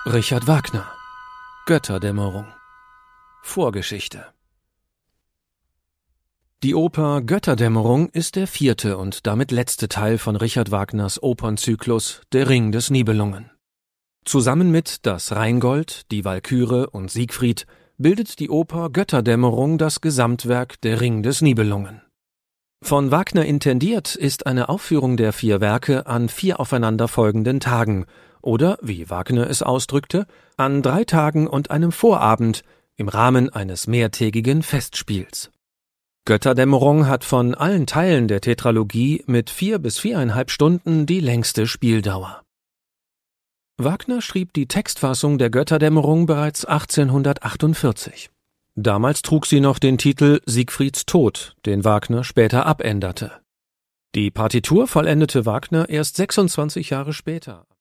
Richard Wagner. Götterdämmerung. Vorgeschichte. Die Oper Götterdämmerung ist der 4. und damit letzte Teil von Richard Wagners Opernzyklus Der Ring des Nibelungen. Zusammen mit Das Rheingold, Die Walküre und Siegfried bildet die Oper Götterdämmerung das Gesamtwerk Der Ring des Nibelungen. Von Wagner intendiert ist eine Aufführung der 4 Werke an 4 aufeinanderfolgenden Tagen oder, wie Wagner es ausdrückte, an 3 Tagen und einem Vorabend im Rahmen eines mehrtägigen Festspiels. Götterdämmerung hat von allen Teilen der Tetralogie mit 4 bis 4,5 Stunden die längste Spieldauer. Wagner schrieb die Textfassung der Götterdämmerung bereits 1848. Damals trug sie noch den Titel Siegfrieds Tod, den Wagner später abänderte. Die Partitur vollendete Wagner erst 26 Jahre später.